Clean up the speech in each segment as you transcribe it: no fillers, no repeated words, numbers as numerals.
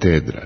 Katedra.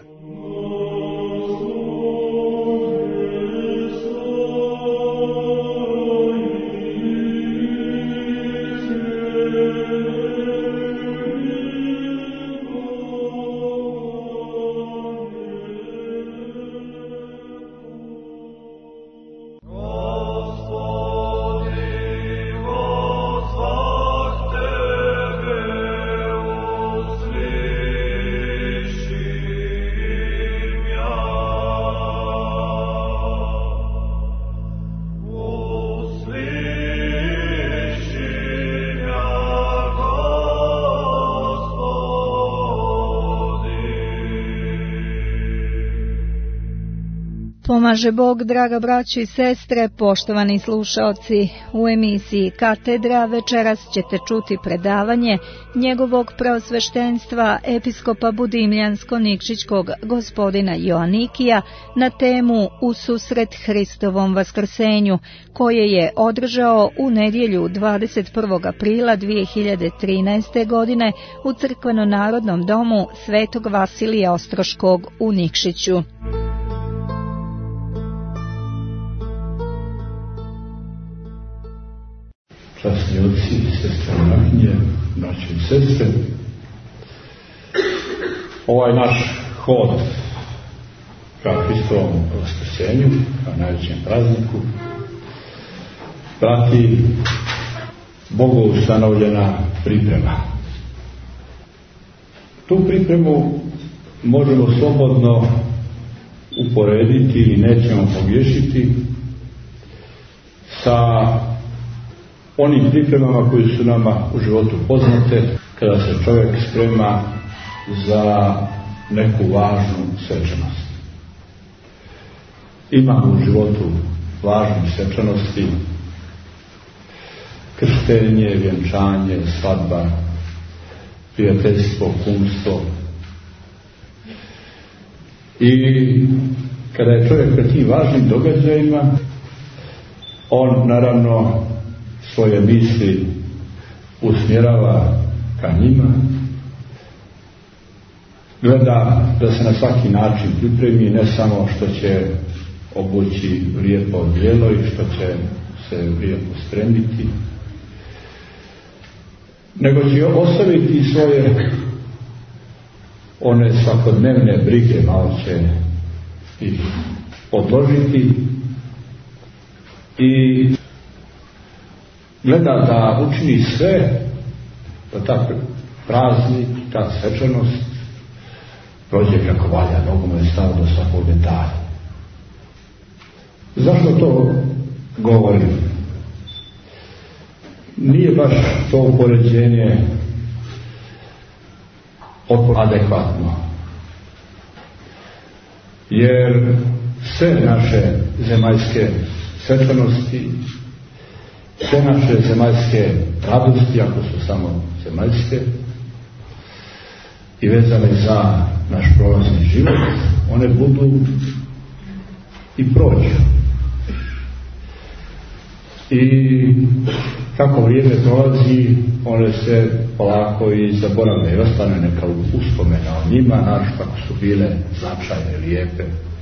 Pomaže Bog, draga braćo i sestre, poštovani slušaoci. U emisiji Katedra večeras ćete čuti predavanje njegovog preosveštenstva episkopa Budimljansko-Nikšićkog gospodina Joanikija na temu Ususret Hristovom vaskrsenju, koje je održao u nedjelju 21. aprila 2013. godine u Crkveno-narodnom domu Svetog Vasilija Ostroškog u Nikšiću. Časni oci, sestre monahinje, braće i sestre, ovaj naš hod ka Hristovom vaskrsenju, ka najvećem prazniku, prati Bogu ustanovljena priprema. Tu pripremu možemo slobodno uporediti i nećemo pogriješiti sa onim pripremama koji su nama u životu poznate kada se čovjek sprema za neku važnu svečanost. Ima u životu važnih svečanosti: krštenje, vjenčanje, svadba, prijateljstvo, kumstvo. I kada je čovjek pred tim važnim događajima, on naravno svoje misli usmjerava ka njima, gleda da se na svaki način pripremi, ne samo što će obući lijepo odijelo i što će se lijepo spremiti, nego će ostaviti svoje one svakodnevne brige, malo će ih odložiti i gleda da učini sve da ta praznik, ta svečanost prođe kako valja. Mnogo mu je stalo do svakog detalja. Zašto to govorim? Nije baš to upoređenje adekvatno, jer sve naše zemaljske svečanosti, sve naše zemaljske radosti, ako su samo zemaljske i vezane za naš prolazni život, one budu i prođu. I kako vrijeme prolazi, one se polako i zaboravne i ostane neka uspomena o njima, naš kako su bile značajne, lijepe.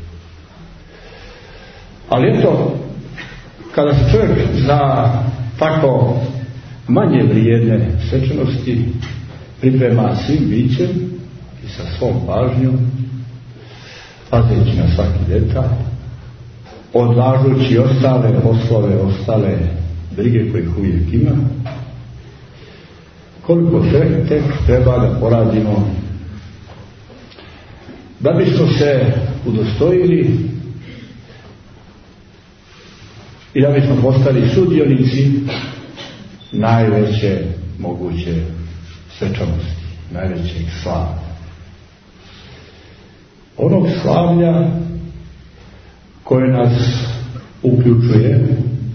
Ali eto, kada se čovjek za tako manje vrijedne svečanosti priprema svim bićem i sa svom pažnjom, pazeći na svaki detalj, odlažući ostale poslove, ostale brige kojih uvijek ima, koliko tek treba da poradimo da bismo se udostojili i da bismo postali sudionici najveće moguće svečanosti, najvećeg slavlja. Onog slavlja koje nas uključuje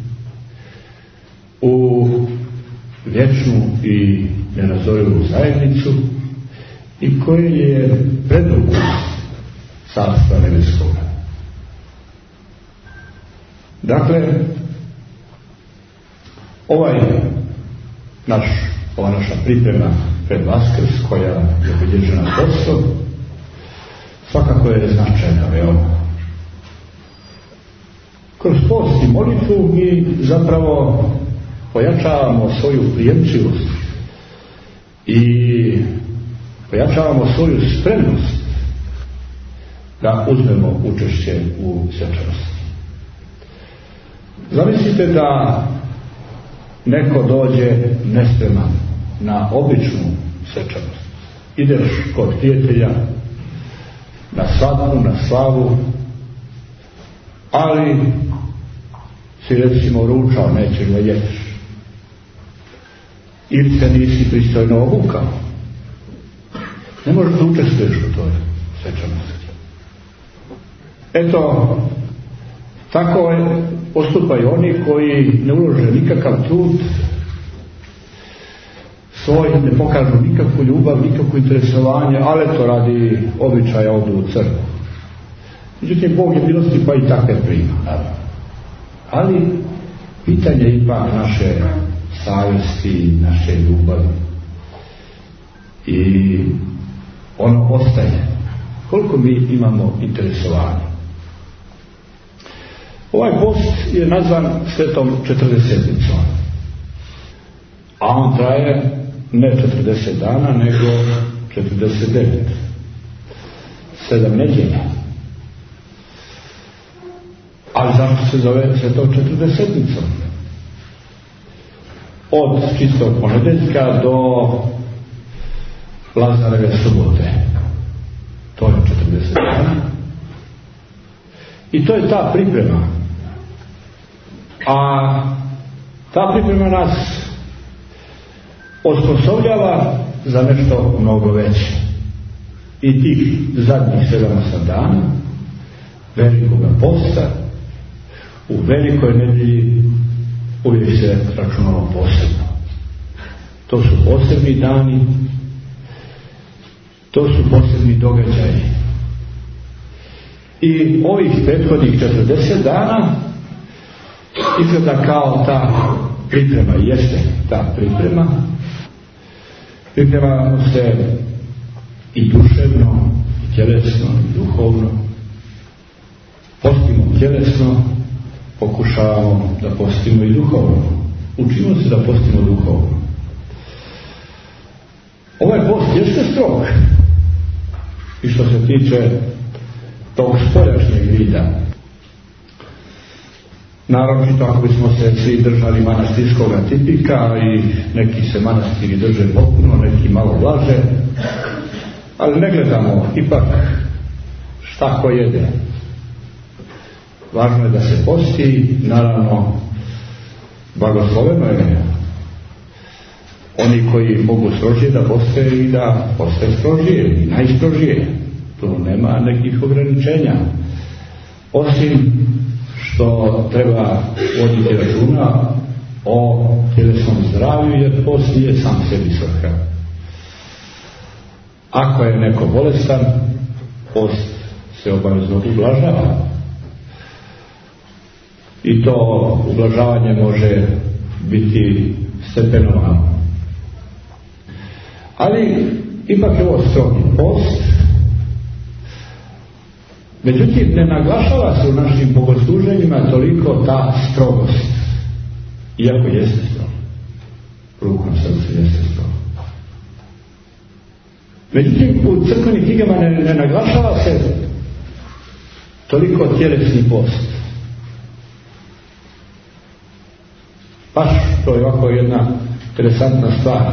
u vječnu i nerazdvojivu zajednicu i koje je preduvjet Carstva nebeskoga. Dakle, ova naša priprema pred Vaskrs, koja je obilježena postom, jako je značajna, veoma. Kroz post i molitvu mi zapravo pojačavamo svoju prijemčivost i pojačavamo svoju spremnost da uzmemo učešće u svečanosti. Zamislite da neko dođe nespreman na običnu svečanost. Ideš kod prijatelja na svadbu, na slavu, ali si recimo ručao, nećeš da jedeš. Ili se nisi pristojno obukao. Ne možeš da učestvuješ u toj svečanosti. Eto, tako postupaju oni koji ne ulože nikakav trud svoj, ne pokažu nikakvu ljubav, nikakvo interesovanje, ali to radi običaja odu u crkvu. Međutim, Bog je milosti pa i takve prima, naravno. Ali pitanje je ipak naše savjesti, naše ljubavi. I ono ostaje. Koliko mi imamo interesovanja. Ovaj post je nazvan Svetom četrdesetnicom. A on traje ne 40 dana, nego 49. 7 nedjelja. Ali zašto se zove Svetom četrdesetnicom? Od čistog ponedeljka do Lazareve subote. To je 40 dana. I to je ta priprema. A ta priprema nas osposobljava za nešto mnogo veće. I tih zadnjih 7-8 dana velikoga posta u velikoj nedjelji uvijek se računalo posebno. To su posebni dani, to su posebni događaji. I ovih prethodnih 40 dana izgleda kao ta priprema, jeste ta priprema. Pripremamo se i duševno, i tjelesno, i duhovno. Postimo tjelesno, pokušavamo da postimo i duhovno. Učimo se da postimo duhovno. Ovaj post jeste strog. I što se tiče tog spoljašnjeg vida. Naročito ako bismo se svi držali manastirskog tipika i neki se manastiri drže potpuno, neki malo blaže, ali ne gledamo ipak šta ko jede. Važno je da se posti, naravno blagosloveno je oni koji mogu strožije da poste i da poste strožije i najstrožije. Tu nema nekih ograničenja. Osim što treba voditi računa o tjelesnom zdravlju, jer post nije sam sebi svrha. Ako je neko bolestan, post se obavezno ublažava. I to ublažavanje može biti stepenovano. Ali ipak je ovo strogi post. Međutim, ne naglašava se u našim bogosluženjima toliko ta strogost. Iako jeste strogo. Rukom srce jeste strogo. Međutim, u crkvenim knjigama ne naglašava se toliko tjelesni post. Baš to je ovako jedna interesantna stvar.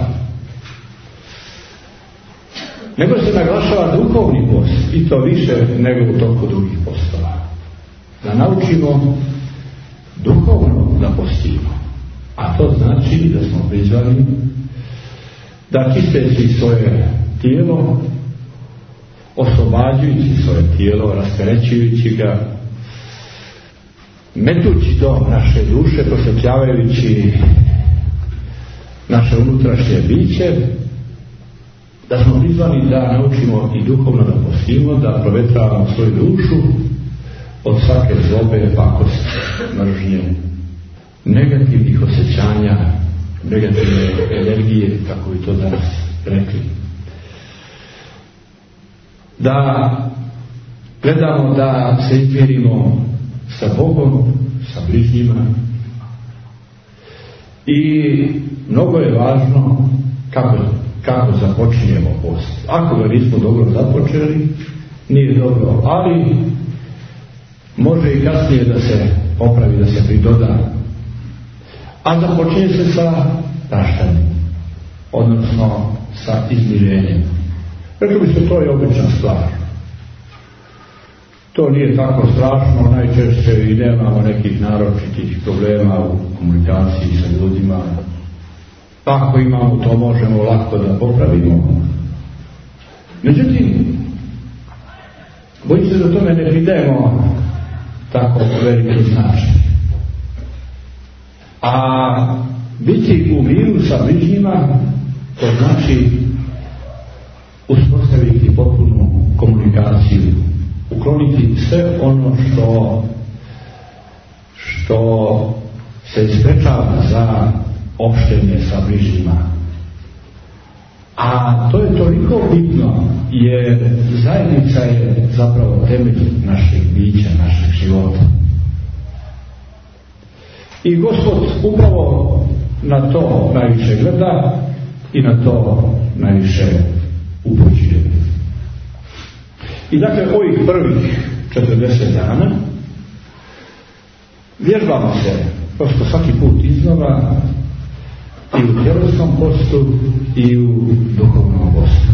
Nego se naglašava duhovni post, i to više nego u toku drugih postova. Da naučimo duhovno da postimo. A to znači da smo prizvani da čisteći svoje tijelo, oslobađajući svoje tijelo, rasterećujući ga, metući do naše duše, prosvetljavajući naše unutrašnje biće, da smo prizvani da naučimo i duhovno da postimo, da provetravamo svoju dušu od svake zlobe, pakosti, mržnje, negativnih osjećanja, negativne energije, kako bi to danas rekli. Da gledamo da se izmirimo sa Bogom, sa bližnjima. I mnogo je važno kako započinjemo post. Ako ga nismo dobro započeli, nije dobro, ali može i kasnije da se popravi, da se pridoda. A započinje se sa praštanjem, odnosno sa izmirenjem. Rekli bi se, to je obična stvar. To nije tako strašno, najčešće i nemamo nekih naročitih problema u komunikaciji sa ljudima. Ako imamo, to možemo lako da popravimo. Međutim, bojim se da tome ne pridajemo tako veliki značaj. A biti u miru sa bližnjima, to znači uspostaviti potpunu komunikaciju, ukloniti sve ono što se sprečava za opštenje sa bližnjima. A to je toliko bitno, jer zajednica je zapravo temelj našeg bića, našeg života. I Gospod upravo na to najviše gleda i na to najviše upućuje. I dakle, ovih prvih 40 dana vježbamo se prosto svaki put iznova i u tjelesnom postu i u duhovnom postu.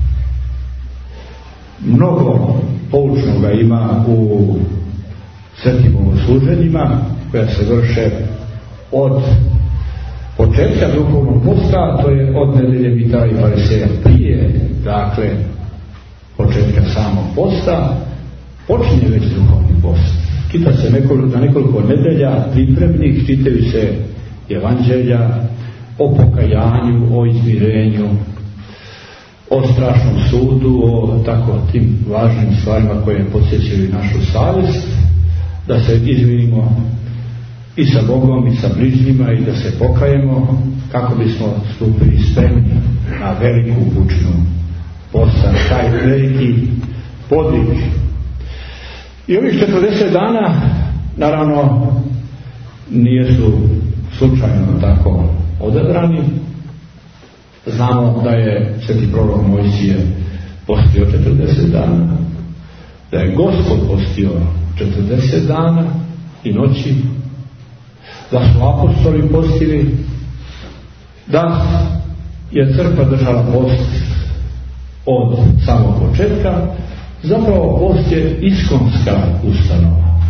Mnogo poučnoga ima u svetim bogosluženjima koja se vrše od početka duhovnog posta, to je od nedelje Vitala i Fariseja prije, dakle, početka samog posta, počinje već duhovni post. Čita se na nekoliko nedelja pripremnih, čitaju se evanđelja o pokajanju, o izmirenju, o strašnom sudu, o tako tim važnim stvarima koje podsjećaju našu savjest, da se izmirimo i sa Bogom i sa bližnjima i da se pokajemo kako bismo stupili spremni na veliku učinu posta, taj veliki podvig. I ovih 40 dana naravno nisu slučajno tako odabrani. Znamo da je sveti prorok Mojsije postio 40 dana, da je Gospod postio 40 dana i noći, da su apostoli postili, da je crkva držala post od samog početka. Zapravo post je iskonska ustanova.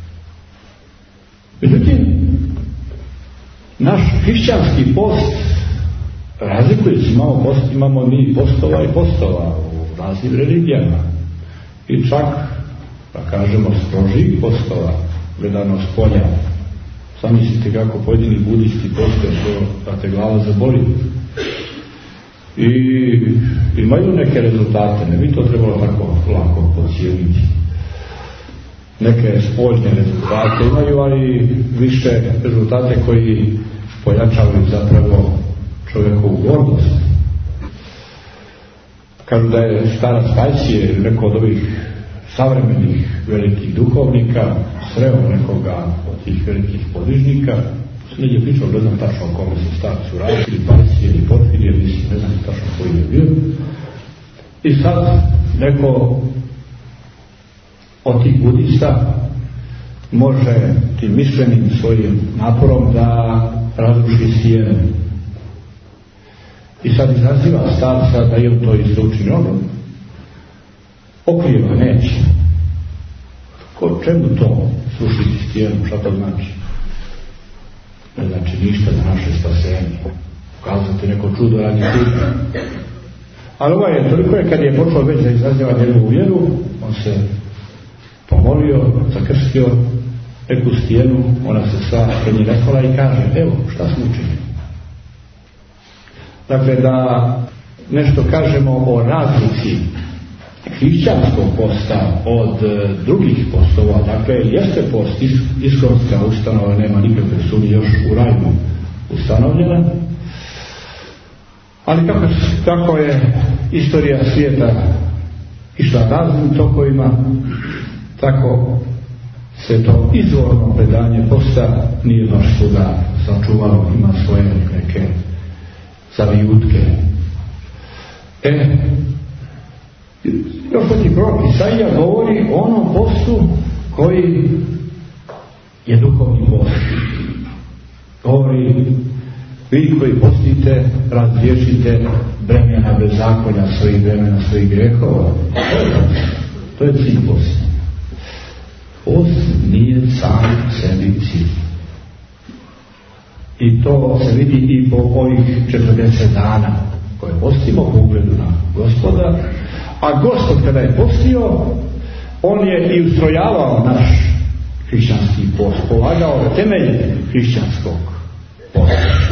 Međutim, naš hrišćanski post razlikuje se. Imamo mi postova i postova u raznim religijama. I čak, da kažemo, strožih postova, gledano s polja. Sam mislite kako pojedini budisti postoje, da te glava zaboli. I imaju neke rezultate, ne bi to trebalo tako lako pocijeniti. Neke spoljne rezultate imaju, ali više rezultate koji pojačavaju zapravo čovjekovu gordost. Kažu da je starac Pajsije, neko od ovih savremenih velikih duhovnika, sreo nekoga od tih velikih podvižnika, negdje pričao, ne znam tačno o kome se starcu radi, ili Pajsije, ili Porfirije, mislim, ne znam tačno koji je bio. I sad neko od tih budista može tim mišljenim svojim naporom da razruši stijene. I sad izaziva starca da je to isto učinjeno. Okrijeva neće. Čemu to srušiti stijenu? Šta to znači? Ne znači ništa za naše spasenje. Ukazati neko čudo radi puta. Ali toliko je kad je počeo već da izaziva njegovu vjeru, on se pomolio, zakrstio neku stijenu, ona se sva pred njih rekla i kaže, evo, šta smo učinili? Dakle, da nešto kažemo o razlici hrišćanskog posta od drugih postova, dakle, jeste post iskonska ustanova, nema nikakve sumnje, još u raju ustanovljena, ali kako je istorija svijeta išla raznim tokovima, Tako se to izvorno predanje posta nije baš svuda sačuvalo, ima svoje neke zavijutke. Još poti prorok Isaija govori o onom postu koji je duhovni post. Govori: vi koji postite, razriješite bremena bezakonja svojih vremena, svojih grehova. To je cilj posta. Post nije sam sebi cilj. I to se vidi i po ovih 40 dana koje postimo po ugledu na Gospoda. A Gospod kada je postio, on je i ustrojavao naš hrišćanski post, polagao temelje hrišćanskog posta.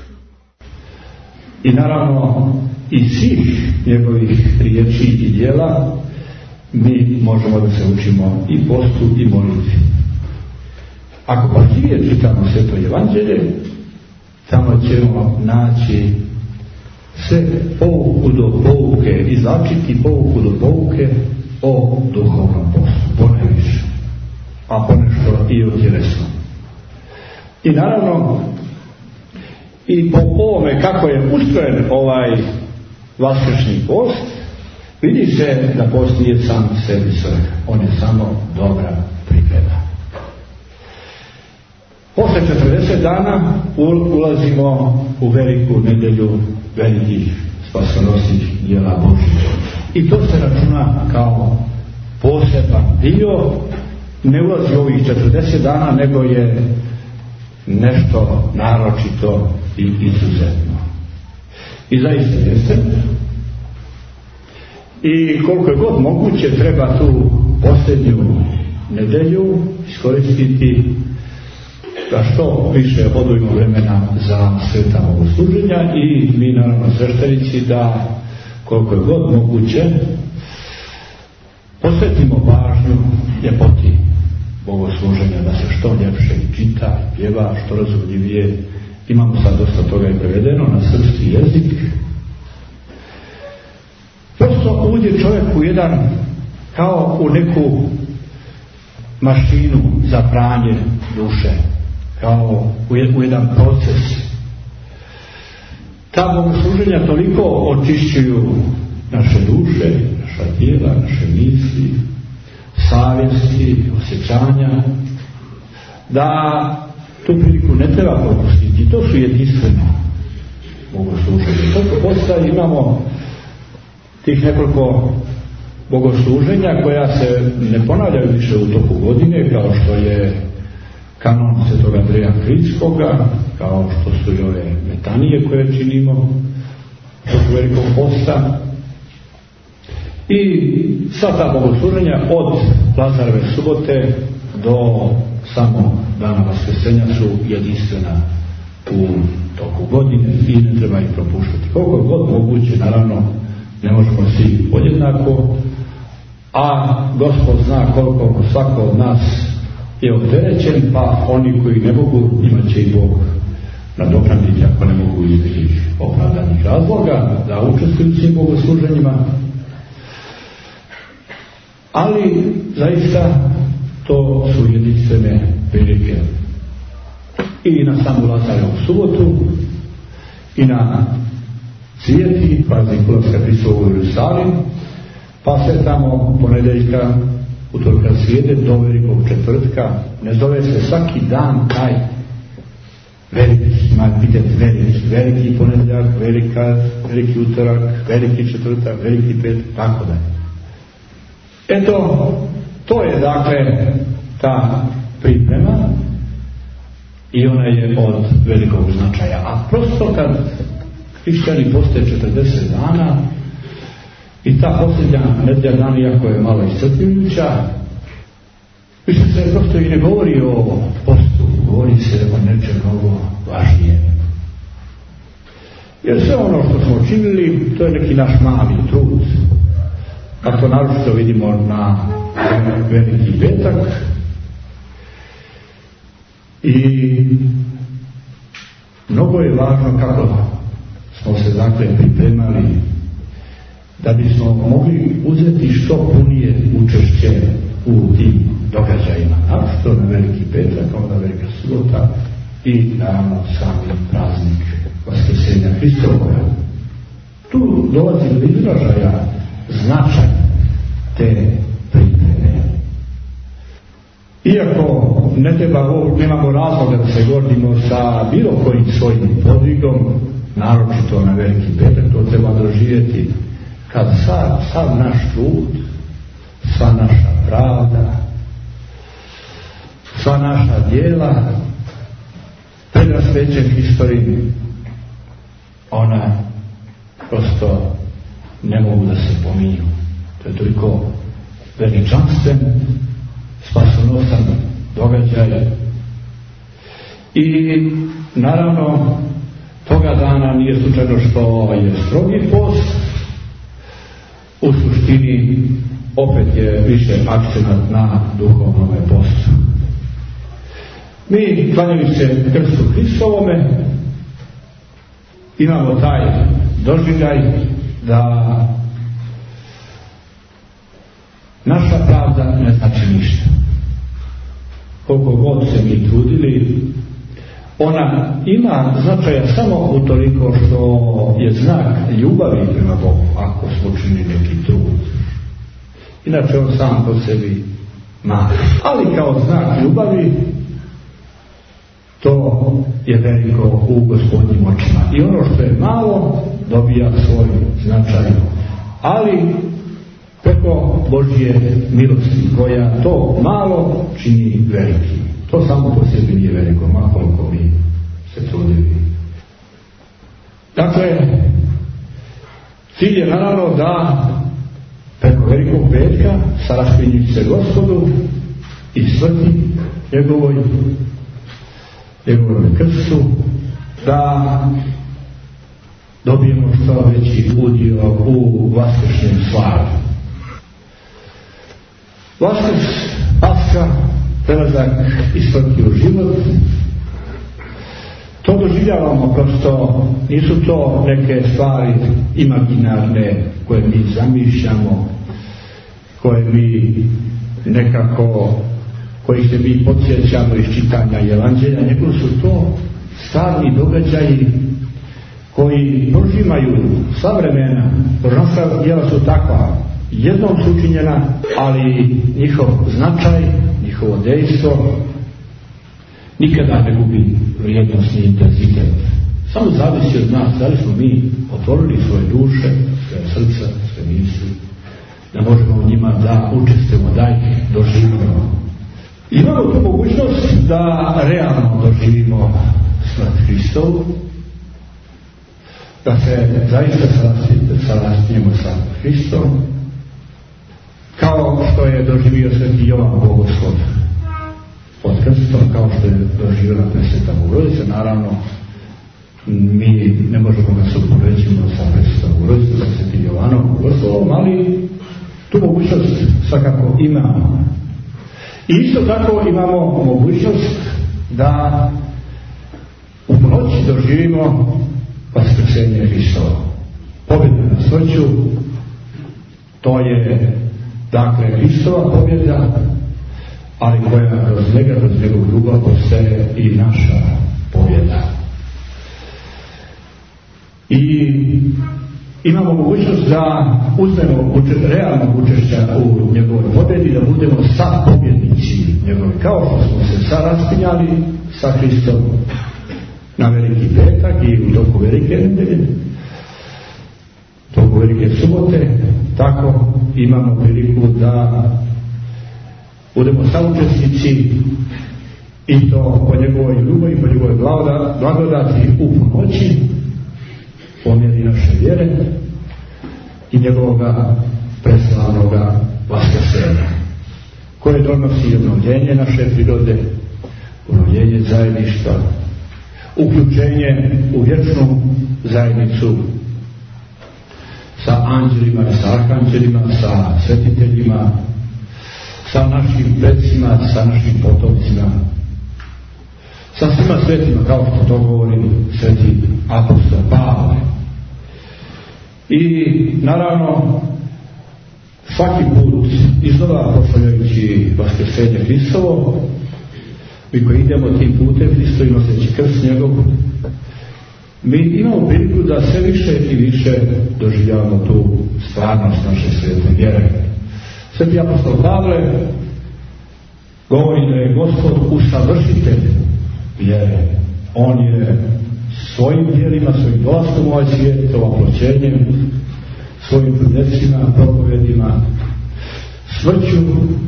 I naravno iz svih njegovih riječi i djela mi možemo da se učimo i postu i molitvi. Ako pažljivije čitamo Sveto Evanđelje, tamo ćemo naći sve pouku do pouke, izvlačiti pouku do pouke o duhovnom postu, ponajviše, a ponešto i o tjelesnom. I naravno, i po ovome kako je ustrojen ovaj vaskršnji post, vidi se da post nije sam sebi svrha, on je samo dobra priprema. Posle 40 dana ulazimo u veliku nedelju velikih spasonosnih djela Božjih. I to se računa kao poseban dio, ne ulazi u ovih 40 dana, nego je nešto naročito i izuzetno. I zaista jeste. I koliko je god moguće treba tu posljednju nedelju iskoristiti da što više odvojimo vremena za sveta bogosluženja i mi naravno sveštenici da koliko je god moguće posvetimo pažnju ljepoti bogosluženja, da se što ljepše čita, pjeva, što razumljivije. Imamo sad dosta toga i prevedeno na srpski jezik. Prosto uđe čovjek u jedan, kao u neku mašinu za pranje duše, kao u jedan proces. Ta bogosluženja toliko očišćuju naše duše, naša tijela, naše misli, savjesti, osjećanja, da tu priliku ne treba propustiti. To su jedinstvene bogosluženje. Toliko postaje imamo tih nekoliko bogosluženja koja se ne ponavljaju više u toku godine, kao što je kanon Svetog Andreja Kritskoga, kao što su i ove metanije koje činimo toku velikog posta. I sva ta bogosluženja od Lazareve subote do samo dana Vaskrsenja su jedinstvena u toku godine i ne treba ih propuštati. Koliko god moguće, naravno, ne možemo svi podjednako, a Gospod zna koliko svako od nas je opterećen, pa oni koji ne mogu, imat će i Bog nadoknaditi ako ne mogu iz nekih opravdanih razloga da učestvuju svim bogosluženjima. Ali zaista to su jedinstvene prilike i na samu Lazarevu subotu i na Svijeti, praznik ulaska Hristovog u Jerusalim, pa sve tamo ponedeljka, utorka, srijede do velikog četvrtka. Ne zove se svaki dan taj veliki, veliki ponedjeljak, veliki utorak, veliki četvrtak, veliki petak, tako da. Eto, to je dakle ta priprema i ona je od velikog značaja. A prosto kad hrišćani poste 40 dana i ta posljednja nedjelja dana, iako je malo iscrpljujuća, više se prosto i ne govori o postu, govori se o nečem mnogo važnije. Jer sve ono što smo činili, to je neki naš mali trud. A to naročito vidimo na veliki petak. I mnogo je važno kako smo se dakle pripremali da bismo mogli uzeti što punije učešće u tim i naravno sami praznik Vaskrsenja Hristovog. Tu dolazi do izražaja značaj te pripreme. Iako nemamo razloga da se gordimo sa bilo kojim svojim podvigom, naročito na Veliki petak, to treba doživjeti kad sav naš trud, sva naša pravda, sva naša djela predrasveće Hristovi, ona prosto ne mogu da se pominju. To je toliko veličanstven, spasonosan događaj. I naravno toga dana nije slučajno što je strogi post, u suštini opet je više akcenat na duhovnom postu. Mi, klanjajući se krstu Hristovome, imamo taj doživljaj da naša pravda ne znači ništa. Koliko god se mi trudili, ona ima značaja samo utoliko što je znak ljubavi prema Bogu, ako smo učinili neki trud. Inače on sam po sebi mali. Ali kao znak ljubavi, to je veliko u Gospodnjim očima. I ono što je malo dobija svoj značaj. Ali preko Božje milosti koja to malo čini veliki. To samo po sebi nije veliko, makoliko mi se trudili. Dakle, cilj je naravno da preko Velikog petka, raspinjući se Gospodu i smrti njegovoj krstu, da dobijemo što veći udio u vaskršnjem slavu. Vaskrs, Paska, prelazak iz smrti u život, to doživljavamo prosto, nisu to neke stvari imaginarne koje mi zamišljamo, koje mi nekako, koji se mi podsjećamo iz čitanja Evanđelja, nego su to stvarni događaji koji prožimaju sva vremena. Božanska djela su takva, jednom su učinjena, ali njihov značaj, njihovo dejstvo nikada ne gubi vrijednost ni intenzitet. Samo zavisi od nas, da li smo mi otvorili svoje duše, svoje srca, svoje misli, da možemo u njima da učestvujemo, da ih doživimo. Imamo tu mogućnost da realno doživimo smrt Hristovu, da se zaista sarastijemo sa Hristom, kao što je doživio sveti Jovan Bogoslov pod krstom, kao što je doživjela Presveta Bogorodica. Naravno, mi ne možemo da se upoređimo sa Presvetom Bogorodicom, sa svetim Jovanom Bogoslovom, ali tu mogućnost svakako imamo. I isto tako imamo mogućnost da u noći doživimo Vaskrsenje Hristova. Pobjeda na smrću, to je dakle Hristova pobjeda, ali koja kroz njega, kroz njegovu ljubav postaje i naša pobjeda. I imamo mogućnost da uzmemo realnog učešća u njegovoj pobjedi, da budemo sad pobjednici njegovi, kao što smo se sad raspinjali sa Hristom na Veliki petak i u toku Velike nedelje, toku Velike subote, tako imamo priliku da budemo saučesnici i to po njegovoj ljubavi, po njegovoj blagodati u pomoći, po mjeri naše vjere i njegovoga preslavnoga vaskrsenja, koje donosi obnovljenje naše prirode, obnovljenje zajedništva, uključenje u vječnu zajednicu sa anđelima, sa arhanđelima, sa svetiteljima, sa našim predsima, sa našim potomcima, sa svima svetima, kao što to govori sveti apostol Pavle. I naravno svaki put iznova proslavljajući Vaskrsenje Hristovo, mi koji idemo tim putem Hristo i noseći krst njegov, mi imamo priliku da sve više i više doživljavamo tu stvarnost naše svete vjere. Sveti apostol Pavle govori da je Gospod usavršitelj vjere. On je svojim djelima, svojim dolaskom u ovaj svijet, ovoploćenjem, svojim prudecima, propovedima, smrću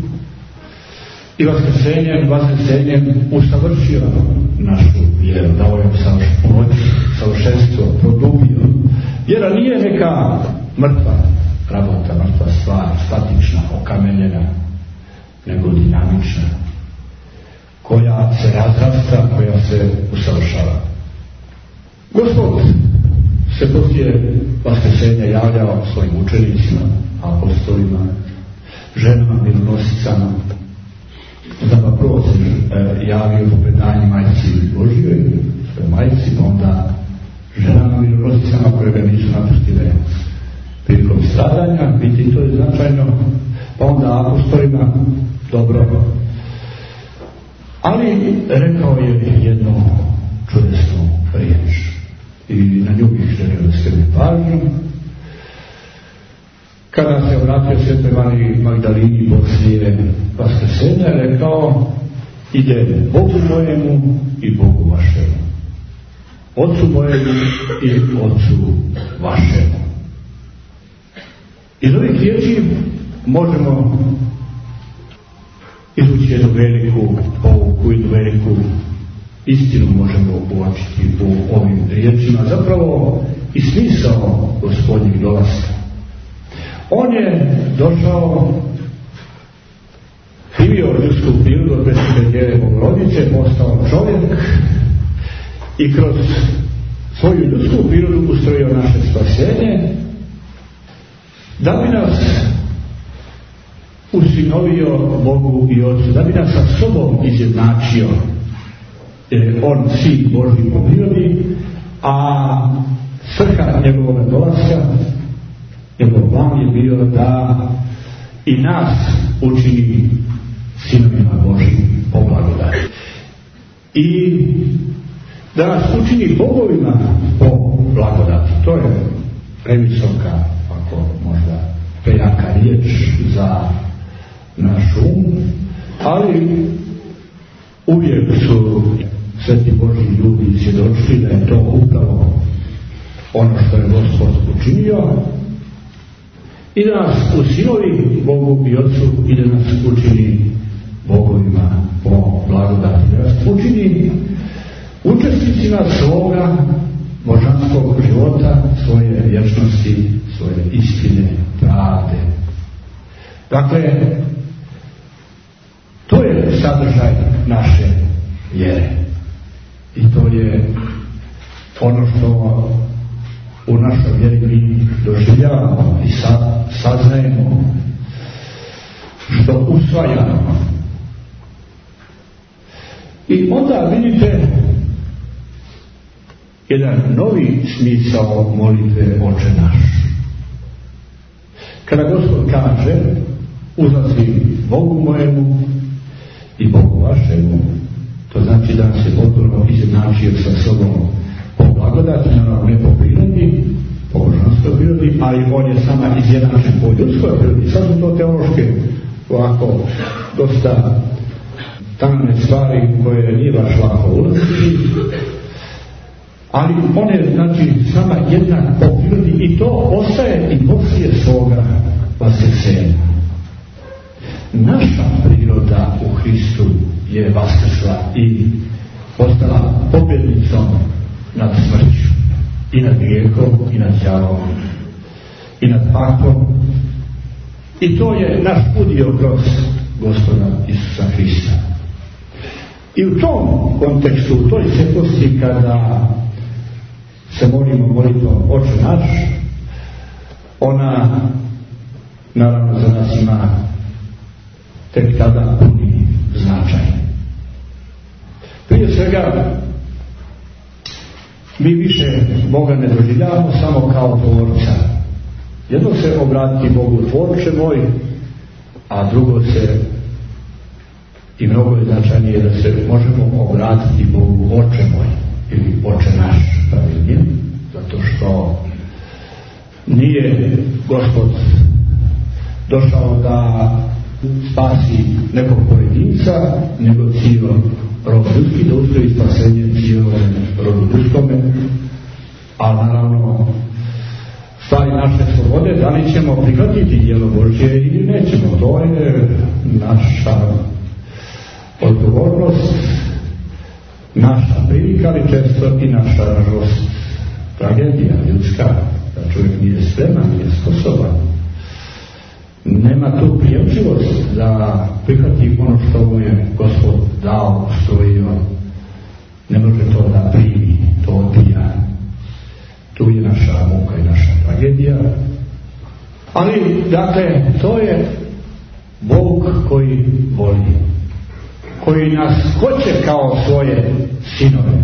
i vaskrsenjem usavršio našu vjeru, dao je savršenstvo, produbio. Vjera nije neka mrtva rabota, mrtva stvar, statična, okamenjena, nego dinamična, koja se razrasta, koja se usavršava. Gospod se poslije vaskrsenja javljao svojim učenicima, apostolima, ženama, milonosicama, da pa prvo se javio po predanju majci Božjoj, svoje majci, pa onda ženama, milonosicama koje ga nisu napustile prilikom stradanja, biti to je značajno, pa onda apostolima, dobro. Ali rekao je jednu čudesnu riječ i na nju bih želio da skrenem pažnju. Kada se obratio Svetoj Mariji Magdalini poslije vaskrsenja, rekao: ide Bogu mojemu i Bogu vašemu, Otcu mojemu i Otcu vašemu. Iz ovih riječi možemo izvući jednu veliku pouku, jednu veliku istinu možemo uočiti u ovim riječima, zapravo i smisao Gospodnjeg dolaska. On je došao, živio ljudsku prirodu od besmrtne Bogorodice, postao čovjek i kroz svoju ljudsku prirodu ustrojio naše spasenje, da bi nas usinovio Bogu i Otcu, da bi nas sa sobom izjednačio. On sin Božji po prirodi, a svrha njegovog dolaska, njegov plan je bio da i nas učini sinovima Božjim po blagodati. I da nas učini bogovima po blagodati. To je previsoka, ako možda prejaka riječ za naš um, ali uvijek su sveti Božji ljudi svjedočili da je to upravo ono što je Gospod učinio i da nas usinovi Bogu i Otcu i da nas učini bogovima po blagodati, da nas učini učesnicima svoga božanskog života, svoje vječnosti, svoje istine, pravde. Dakle, to je sadržaj naše vjere. I to je ono što u našoj vjeri mi doživljavamo i saznajemo, što usvajamo. I onda vidite jedan novi smisao molitve Oče naš. Kada Gospod kaže: uzlazim Bogu mojemu i Bogu vašemu, to znači da se potpuno izjednačio sa sobom po blagodati, naravno ne po prirodi, po božanskoj prirodi, ali on je sama izjednačen po ljudskoj prirodi. Sad su to teološke, ovako, dosta tamne stvari koje nije baš lako ulaziti, ali on je, znači, sama jednak po prirodi i to ostaje i poslije svoga vaskrsenja. Naša priroda u Hristu je vaskrsla i postala pobjednicom nad smrću i nad grijehom i nad đavolom i nad pakom, i to je naš udio kroz Gospoda Isusa Hrista. I u tom kontekstu, u toj svjetlosti, kada se molimo molitvom Oče naš, ona naravno za nas ima tek tada puni značaj. Prije svega, mi više Boga ne doživljavamo samo kao tvorca. Jedno se obratiti Bogu: tvorče moj, a drugo se I mnogo je značajnije da se možemo obratiti Bogu Oče moj ili Oče naš, pravilnije, zato što nije Gospod došao da spasi nekog pojedinca, nego cijelo rod ljudski, da ustroji spasenje cijelom rodu ljudskome, ali naravno stvari naše slobode, da li ćemo prihvatiti djelo Božje ili nećemo, to je naša odgovornost, naša prilika, ali često i naša, nažalost, tragedija ljudska, da čovjek nije spreman, nije sposoban. Nema tu prijemčivost da prihvati ono što mu je Gospod dao, ustrojio. Ne može to da primi, to odbija. Tu je naša muka i naša tragedija. Ali, dakle, to je Bog koji voli, koji nas hoće kao svoje sinove.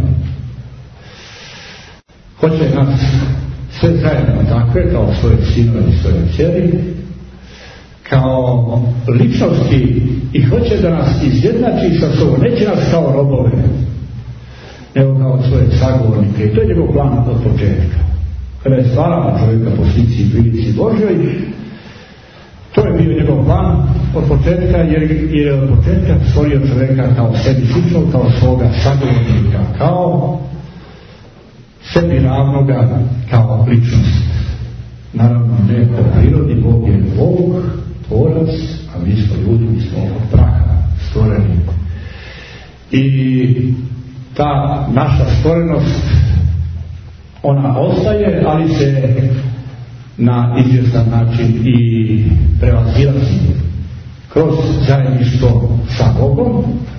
Hoće nas sve zajedno takve, kao svoje sinove i svoje kćeri, kao ličnosti, i hoće da nas izjednači sa sobom. Neće nas kao robove, nego kao svoje sagovornike. I to je njegov plan od početka. Kada je stvarao čovjeka po slici i prilici Božjoj, to je bio njegov plan od početka, jer je od početka stvorio čovjeka kao sebi sličnog, kao svoga sagovornika, kao sebi ravnoga, kao ličnost. Naravno, ne po prirodi, Bog je Bog, tvorac, a mi smo ljudi, mi smo od praha stvoreni. I ta naša stvorenost, ona ostaje, ali se na izvjestan način i prevazilazi kroz zajedništvo sa Bogom.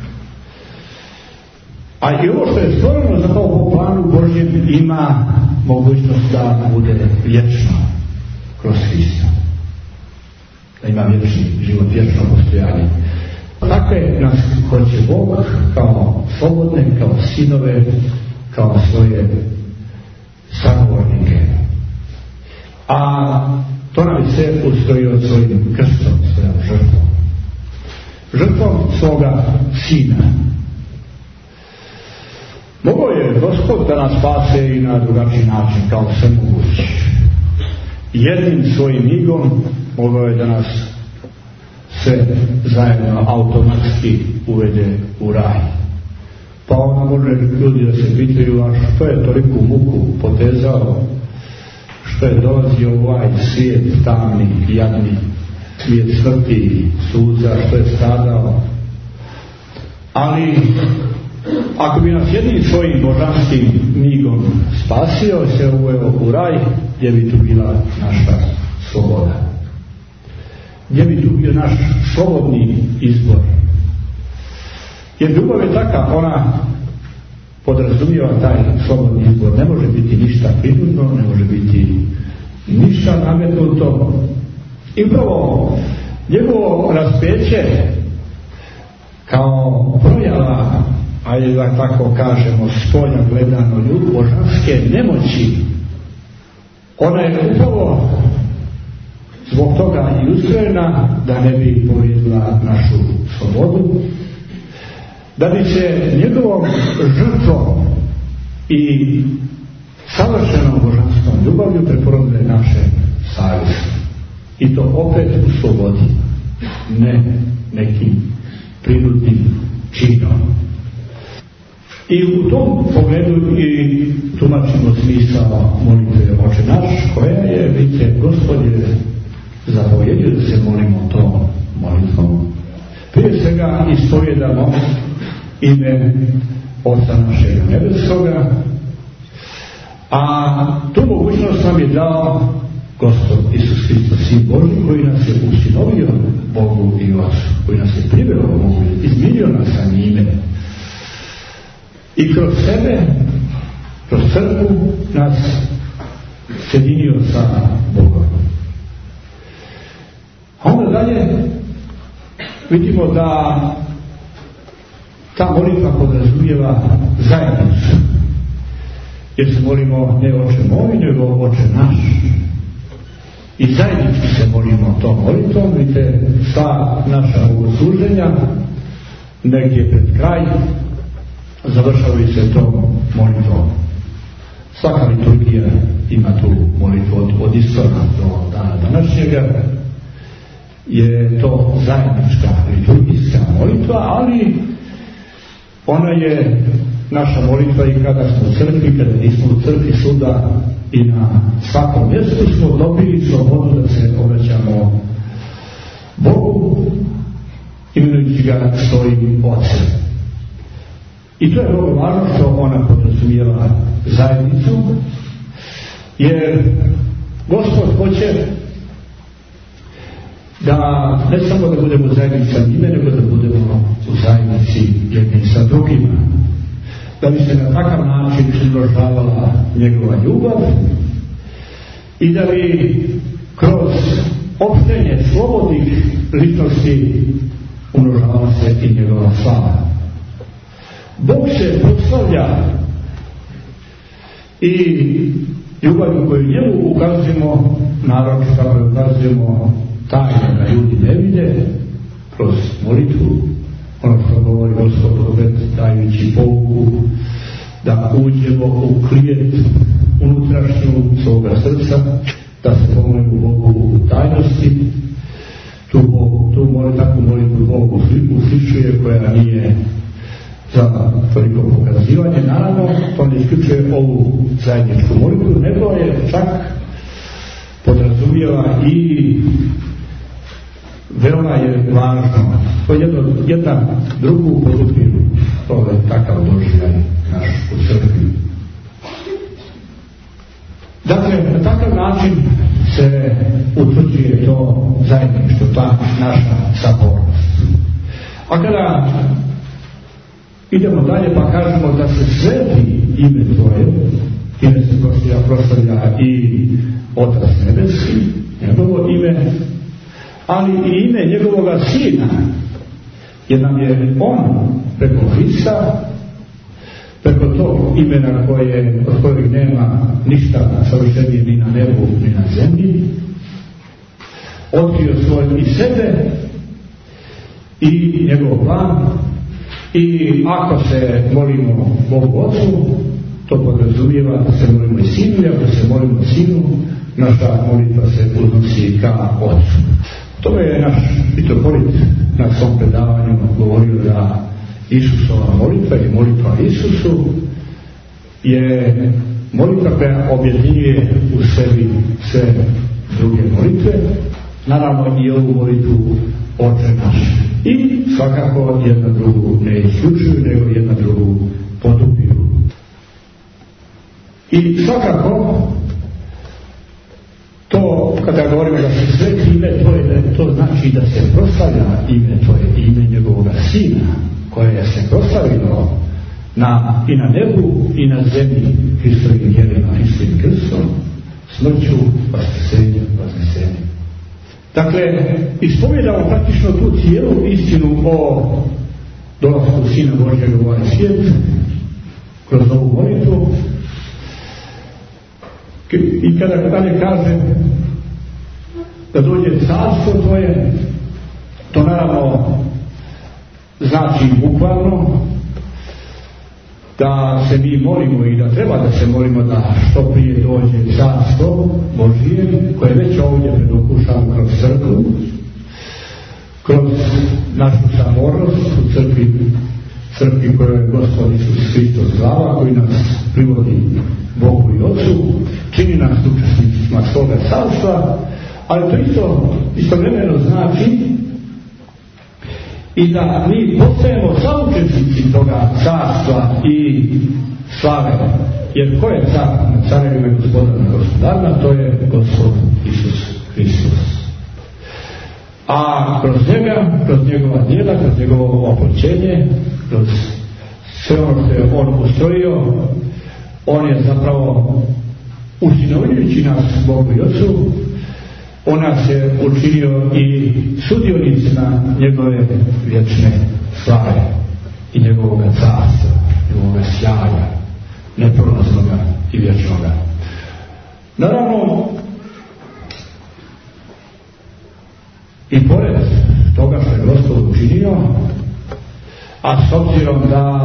A i ovo što je stvoreno zapravo po planu Božjem ima mogućnost da bude vječno kroz Hrista. Da ima vječni život, vječno postojanje. Takve nas hoće Bog kao slobodne, kao sinove, kao svoje sagovornike. A to nam je sve ustrojio svojim krstom, svojom žrtvom. Žrtvom svoga sina. Mogao je Gospod da nas spase i na drugačiji način, kao svemoguć. Jednim svojim migom mogao je da nas sve zajedno automatski uvede u raj. Pa onda može ljudi da se pitaju, a što je toliku muku potezao, što je dolazio u ovaj svijet tamni, jadni, svijet smrti, suza, što je stradao. Ali ako bi nas jednim svojim božanskim migom spasio, se uveo u raj, gdje bi tu bila naša sloboda. Gdje bi tu bio naš slobodni izbor. Jer ljubav je taka, ona podrazumijeva taj slobodni izbor. Ne može biti ništa prinudno, ne može biti ništa nametnuto. I upravo njegovo raspeće kao projava, ajde da tako kažemo, spolja gledano božanske nemoći, ona je upravo zbog toga i ustrojena da ne bi povrijedila našu slobodu, da bi se njegovom žrtvom i savršenom božanskom ljubavlju preporodile naše savjesti. I to opet u slobodi, ne nekim prinudnim činom. I u tom pogledu i tumačimo smisao molitve Oče naš, koja je, vidite, Gospod je zapovjedio da se molimo tom molitvom. Prije svega ispovjedamo ime Oca našega nebeskoga, a tu mogućnost nam je dao Gospod Isus Hristos, Sin Božji, koji nas je usinovio Bogu i Otcu, koji nas je priveo Bogu, izmirio nas sa njime. I kroz sebe, kroz crkvu, nas sjedinio sa Bogom. A onda dalje vidimo da ta molitva podrazumijeva zajednicu. Jer se molimo ne Oče moj, nego Oče naš. I zajednički se molimo tom molitvom, vidite, sva naša bogosluženja negdje pred kraj, završavaju se tom molitvom. Svaka liturgija ima tu molitvu od istorna do dana današnjega. Je to zajednička liturgijska molitva, ali ona je naša molitva i kada smo u crkvi, kada nismo u crkvi, svuda i na svakom mjestu smo dobili slobodu da se obraćamo Bogu, imenujući ga svojim Otcem. I to je vrlo važno što ona podrazumijeva zajednicu, jer Gospod hoće da ne samo da budemo zajednici sa njime, nego da budemo u zajednici jedni sa drugima. Da bi se na takav način izražavala njegova ljubav i da bi kroz opštenje slobodnih ličnosti umnožavala se i njegova slava. Bog se proslavlja i ljubav koju njemu ukazujemo, naravno kako ukazujemo tajno da ljudi ne vide, kroz molitvu, ono što govori Gospod opet dajući pouku da uđemo u klijet unutrašnju svoga srca, da se pomolimo Bogu u tajnosti. Takvu molitvu Bogu uslišuje, koja nije za toliko pokazivanje. Naravno, to ne isključuje ovu zajedničku molitvu, nego je čak podrazumijeva i veoma je važno. To je jedna drugu podupiru. To je takav doživljaj naš u crkvi. Dakle, na takav način se utvrđuje to zajedništvo, ta naša sabornost. A kada idemo dalje pa kažemo da se sveti ime Tvoje, time se proslavlja i Otac Nebeski, njegovo ime, ali i ime njegovoga Sina, jer nam je on preko Hrista, preko tog imena od kojeg nema ništa savršenije ni na nebu ni na zemlji, otkrio svoj i sebe i njegov plan. I ako se molimo Bogu Otcu, to podrazumijeva da se molimo i Sinu, i ako se molimo Sinu, naša molitva se odnosi ka Otcu. To je naš mitropolit na svom predavanju govorio da Isusova molitva i molitva Isusu je molitva koja objedinjuje u sebi sve druge molitve, naravno i ovu molitvu Oče naš. I svakako jedna drugu ne isključuju, nego jedna drugu podupiru. I svakako to, kada govorimo da se sveti ime Tvoje, to znači da se proslavlja ime Tvoje, ime njegovoga Sina, koje se proslavilo i na nebu i na zemlji Hristovim djelima, Hristovim krstom, smrću, vaskrsenjem. Dakle, ispovjedamo praktično tu cijelu istinu o dolasku Sina Božjega u ovaj svijet kroz ovu molitvu. I kada dalje kaže da dođe carstvo Tvoje, to naravno znači bukvalno da se mi molimo i da treba da se molimo da što prije dođe carstvo Božije, koje je već ovdje predokušano kroz crkvu, kroz našu sabornost u crkvi koju je Gospod Isus Hristos glava, koji nas privodi Bogu i Otcu, čini nas učesnicima svoga carstva, ali to istovremeno znači i da mi postajemo saučesnici toga carstva i slave. Jer ko je car na carevima i gospodar na gospodarima? To je Gospod Isus Hristos. A kroz njega, kroz njegova djela, kroz njegovo oploćenje, kroz sve ono što je on ustrojio, on je zapravo usinovljujući nas Bogu i Otcu, on nas je učinio i sudionicima njegove vječne slave i njegovog carstva, njegovog sjaja, neprolaznoga i vječnoga. Naravno, i pored toga što je Gospod učinio, a s obzirom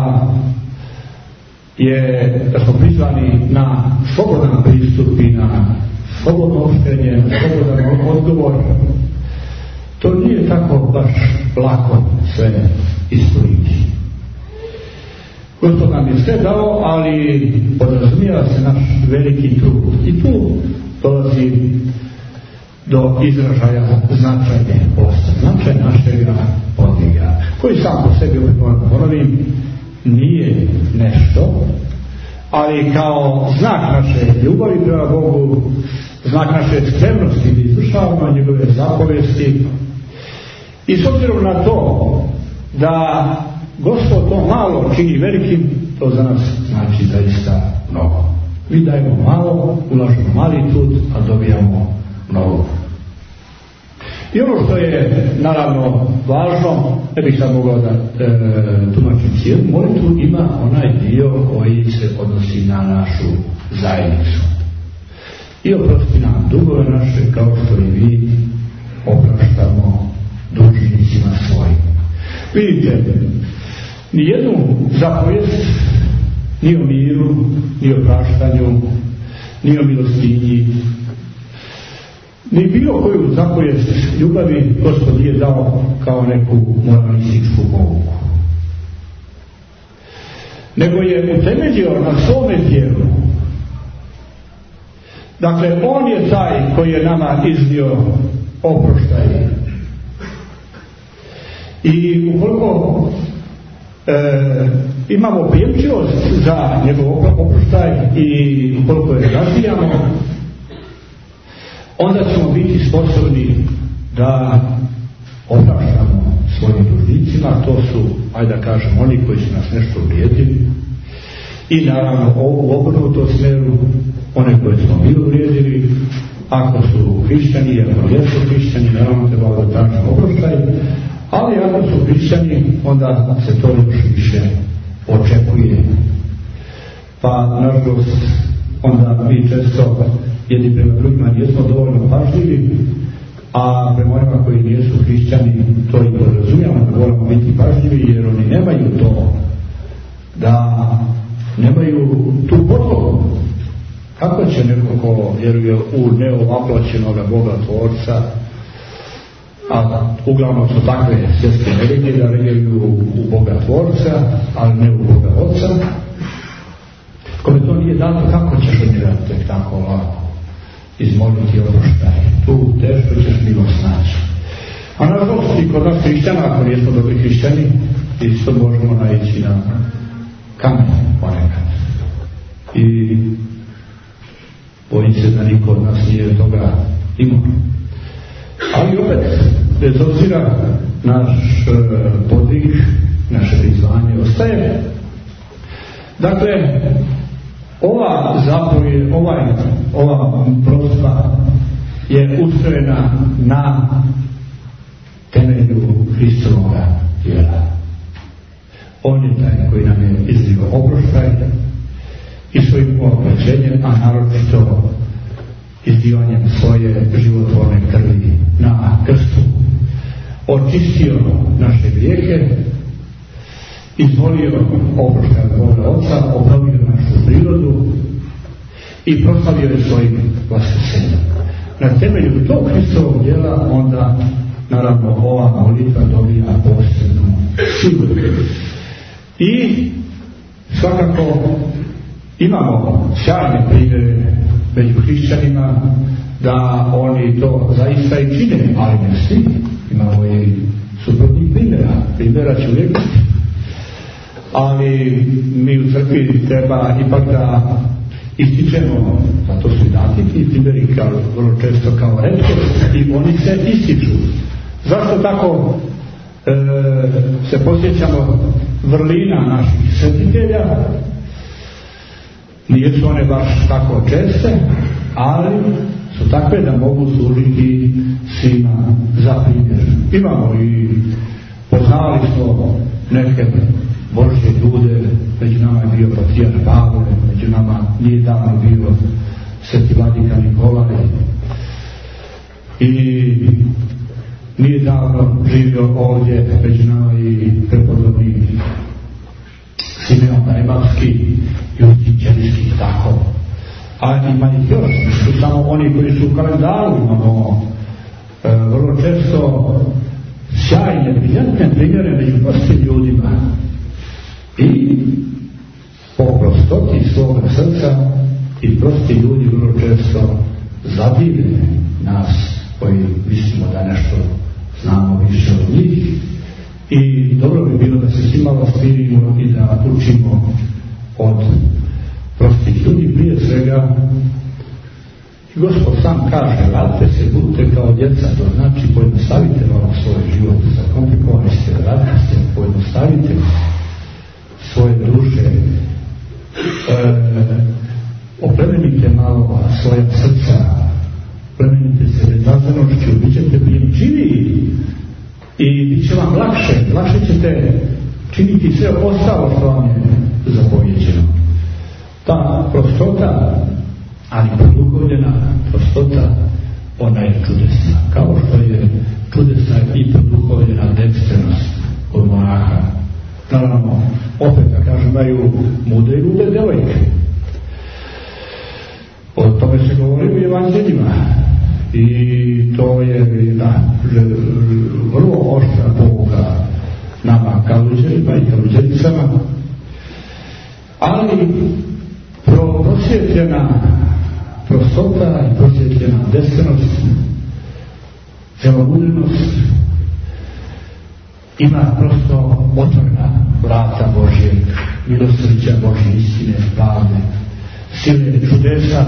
da smo prizvani na slobodan pristup i na slobodno opštenje, slobodan odgovor, to nije tako baš lako sve ispuniti. Gospod nam je sve dao, ali podrazumijeva se naš veliki trud. I tu dolazi do izražaja značajne posla, značaj našega podviga, koji sam po sebi, ponovim, nije nešto, ali kao znak naše ljubavi prema Bogu, znak naše spremnosti da izvršavamo njegove zapovesti. I s obzirom na to da Gospod to malo čini velikim, to za nas znači zaista mnogo. Mi dajemo malo, ulažemo mali trud, a dobijamo mnogo. I ono što je naravno važno, ne bih sad mogao da tumačim cijelu molitvu, ima onaj dio koji se odnosi na našu zajednicu. I oprosti nam dugove naše, kao što i vi opraštamo dužnicima svojim. Vidite, nijednu zapovijest, ni o miru, ni o praštanju, ni o milostinji, ni bilo koju zapovijest ljubavi Gospod nije dao kao neku moralističku pouku. Nego je utemeljio na svome djelu. Dakle, on je taj koji je nama iznio oproštaj. I ukoliko imamo prijemčivost za njegov oproštaj i ukoliko je razvijamo, onda ćemo biti sposobni da opraštamo svojim dužnicima. To su, ajde da kažem, oni koji su nas nešto uvrijedili. I naravno u obrnutom smjeru, one koje smo bili uvrijedili, ako su hrišćani, ako jesu hrišćani, naravno treba da tražimo oproštaj. Ali ako su hrišćani, onda se to još više očekuje. Pa nažalost, onda mi često jedni prema drugima nismo dovoljno pažljivi, a prema onima koji nisu hrišćani to i podrazumijamo da moramo biti pažljivi, jer oni nemaju to, da nemaju tu podlogu. Kako će neko ko vjeruje u neovaploćenoga Boga Tvorca, a uglavnom su takve svjetske religije da vjeruju u Boga Tvorca, ali ne u Boga Otca, kome to nije dato, kako ćeš umirati tek tako lako izmoliti oproštaj? Tu teško ćeš milost naći. A nažalost i kod nas hrišćana, ako nismo dobri hrišćani, isto možemo naići na kamen ponekad. I bojim se da niko od nas nije toga imao. Ali opet, bez obzira naš podvig, naše prizvanje ostaje. Dakle, ova zapovijed, ova prospa je ustrojena na temelju Hristovoga djela. On je taj koji nam je iznio oproštaj i svojim oprošćenjem, a naročito izdivanjem svoje životvorne krvi na krstu očistio naše grijehe, izvolio oproštaj Boga Otca, obnovio našu prirodu i proslavio je svojim vaskrsenjem. Na temelju tog Hristovog djela onda naravno ova molitva dobija posebnu silu. I svakako imamo sjajne primjere među hrišćanima da oni to zaista i čine, ali ne svi. Imamo i suprotnih primjera će uvijek biti. Ali mi u crkvi treba ipak da ističemo, zato su i dati ti primjeri vrlo često kao retkost i oni se ističu. Zašto tako se posjećamo vrlina naših svetitelja? Nisu one baš tako česte, ali su takve da mogu služiti svima za primjer. Imamo i poznali smo neke Božje ljude, među nama je bio patrijarh Pavle, među nama nije davno bio sveti vladika Nikolaj i nije davno živio ovdje među nama i prepodobni telepatski i ushićenski tako. A ima ih još, su samo oni koji su u kalendaru, imamo vrlo često sjajne, briljantne primjere među prostim ljudima. I po prostoti svoga srca i prosti ljudi vrlo često zadivne nas koji mislimo da nešto znamo više od njih. I dobro bi bilo da se svima vastirimo i da učimo od prostih ljudi. Prije svega, Gospod sam kaže, radite se, budite kao djeca, to znači pojednostavite malo svoj život, zakomplikovani ste, radite se, pojednostavite svoje duše, oplemenite malo svoja srca, oplemenite se bezazlenošću, bit ćete prijemčiviji i bit će vam lakše ćete činiti sve ostalo što vam je zapovjeđeno. Ta prostota, ali produhovljena prostota, ona je čudesna. Kao što je čudesna i produhovljena dekstrenost kod monaha. Naravno, opet da kažem, daju mudre i lude devojke. O tome se govori u evanđeljima. I to je vrlo oštra pouka nama kaluđerima i kaluđericama. Ali prosvjetljena prostota i prosvjetljena dekstrenost, celomudrenost ima prosto otvorena vrata Božjeg milosrđa, Božje istine, pravde, sile, čudesa.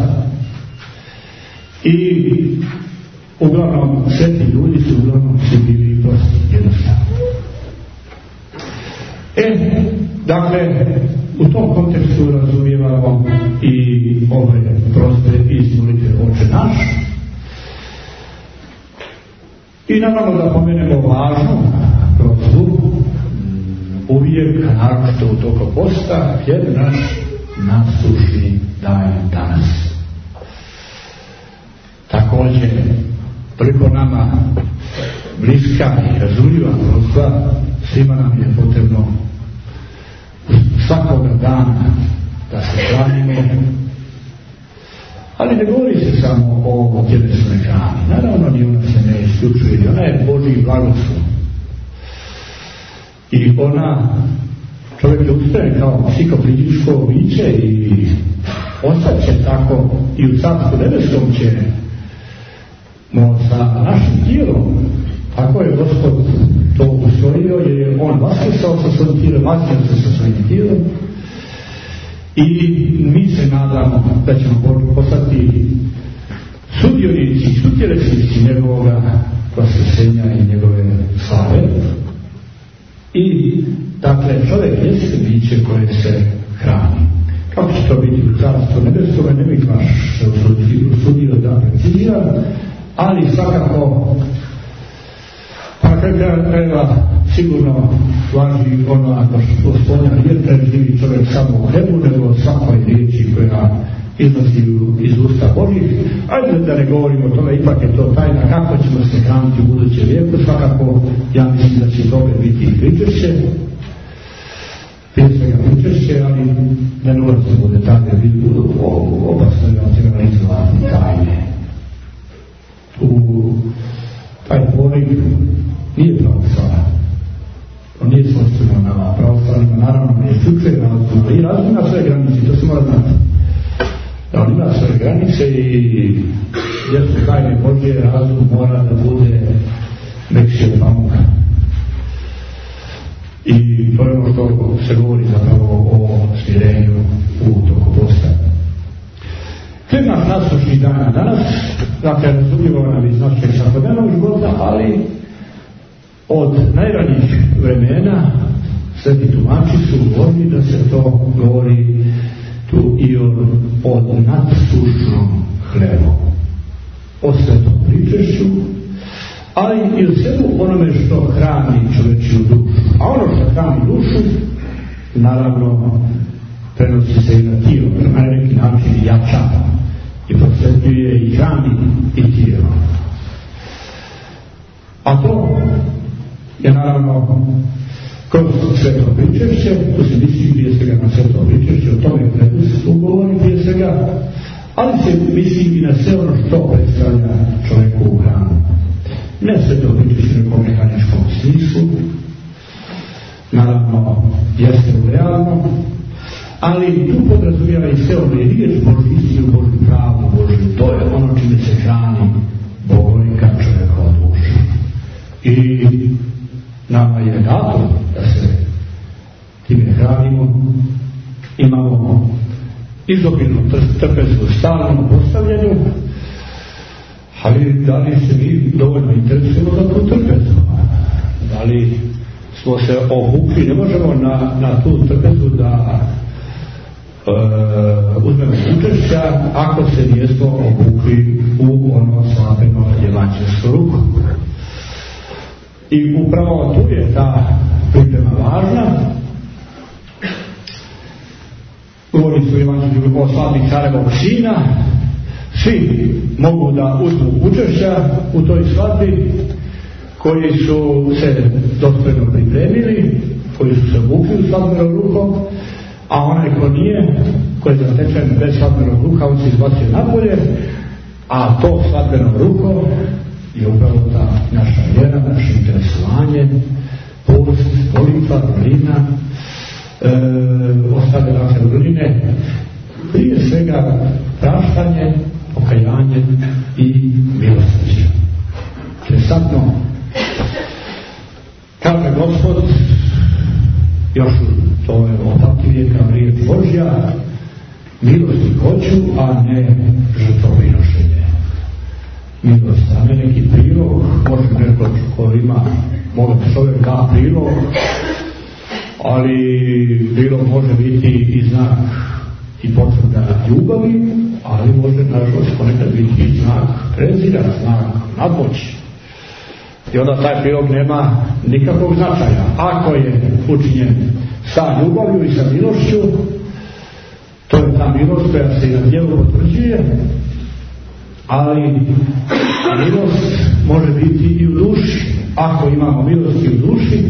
I uglavnom sveti ljudi su uglavnom svi bili prosti, jednostavno. Dakle, u tom kontekstu razumijevamo i ove prospe iz molitve Oče naš. I naravno da pomenemo važnu prospu, uvijek, naročito u toku posta, hljeb naš nasušni daj danas. Također, toliko nama bliska i razumljiva prospa, svima nam je potrebno svakoga dana da se hranimo, ali ne govori se samo o tjelesnoj hrani. Naravno, ni ona se ne isključuje, ona je Božji blagoslov. I ona, čovjek je ustrojen kao psihofizičko biće i ostat će tako i u Carstvu nebeskom ćemo sa našim tijelom. Tako je Gospod to ustrojio, jer je on vaskrsao sa svojim tijelom, vaskrsao se sa svojim tijelom. I mi se nadamo da ćemo postati sudionici, sutjelesnici njegovoga vaskrsenja i njegove slave. I dakle, čovjek jeste biće koje se hrani. Kako će to biti u Carstvu nebeskome, ne bih baš usudio da preciziram, ali svakako na kraju sigurno važi ono ako što Gospodin nije preživi čovjek samo u hlebu, nego svakoj riječi koja iznosi iz usta Božih. Ajde da ne govorimo o tome, ipak je to tajna kako ćemo se hraniti u budućem vijeku. Svakako ja mislim da će toga biti i pričešće, prije svega pričešće, ali ne ulazimo u detalje, budu opasno nacionalizovati tajne. Taj poriv nije pravoslavan. On nije svojstveno nama pravoslavnima, naravno ne isključuje razum, ali razum ima svoje granice, to se mora znati. Da on ima svoje granice i jer su tajne Božje, razum mora da bude mekši od pamuka. I to je ono što se govori zapravo o smirenju u toku posta. Tema nasušnih dana danas, dakle, razumljivo nam iz našeg svakodnevnog života, ali od najranijih vremena sveti tumači su govorili da se to govori tu i od nadsušnom hlebu, o svetom pričešću, ali i o svemu onome što hrani čovječju dušu. A ono što hrani dušu, naravno, prenosi se i na tijelo, na neki način jača i prosvetljuje i hrani i tijelo. A to je naravno kroz sveto pričešće, tu se misli prije svega na sveto pričešće, o tome predstavljaju govori prije svega, ali se misli i na sve ono što predstavlja čovjeku u hramu. Ne sveto pričešće u nekom mehaničkom smislu, naravno jeste realno, ali tu podrazumijeva i sve ono je riječ Božju istinu, Božju pravu, Božju, to je ono čime se hrani bogovika čovjekova duša. I nama je dato da se time hranimo, imamo izobilnu trpezu u stalnom postavljanju, ali da li se mi dovoljno interesujemo za tu trpezu? Da li smo se obukli, ne možemo na tu trpezu da uzmemo učešća ako se nijesmo obukli u ono slabeno evanđelsku ruku. I upravo tu je ta priprema važna. Govori su evanđelju o slavnih carevog sina, svi mogu da uzmu učešća u toj svadbi koji su se dostojno pripremili, koji su se obukli u slavbenom rukom, a onaj ko nije, ko je zatečen bez svadbenog ruka, on se izbacio napolje, a to svadbenom rukom je upravo ta naša vjera, naše interesovanje, post, molitva, vrlina, ostale naše vrline, prije svega praštanje, pokajanje i milosrđe. Interesantno, kaže Gospod, još to je opamtivije kao riječ Božja, milosti hoću, a ne žrtvoprinošenje. Milost, a ne neki prilog, može neko ko ima, može čovjek da prilog, ali prilog može biti i znak i potvrda ljubavi, ali može nažalost ponekad biti i znak prezira, znak nadmoći. I onda taj prilog nema nikakvog značaja. Ako je učinjen sa ljubavlju i sa milošću, to je ta milost koja se i na djelu potvrđuje, ali milost može biti i u duši. Ako imamo milost i u duši,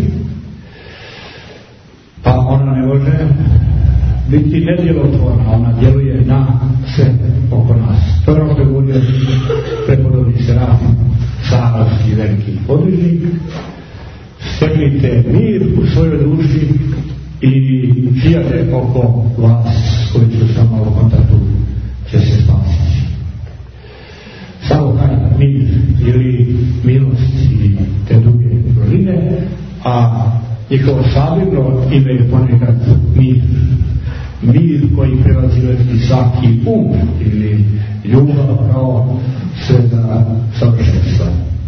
pa ona ne može biti nedjelotvorna, ona djeluje na sve oko nas. To je ono što je govorio prepodobni Serafim Saravski veliki podvižnik. Steknite mir u svojoj duši i hiljade oko vas koji su sa malo kontaktu će se spasiti. Samo taj mir ili milost i te druge vrline, a njihovo sabirno ime je ponekad mir. Mir koji prelazi svaki ili ljubav kao sve za savršenstva.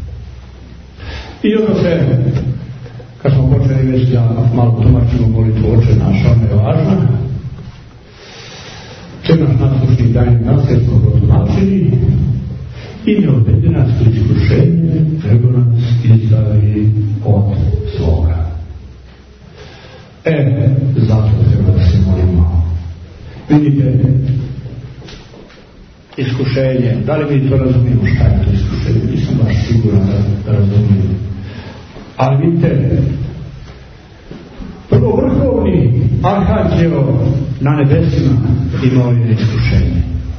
I onda se, kad smo počeli već da malo tumačimo molitvu Oče naš, ona je važna. Če naš naslušni daj nasljedstvo protumačili i ne odvedi nas u iskušenje, nego nas izdavi od svoga. Zato treba da se molimo. Vidite, iskušenje, da li mi to razumijemo šta je to iskušenje? Nisam baš siguran da razumijem. Ali vidite, prvo vrhovni arhanđel na nebesima imao je iskušenje.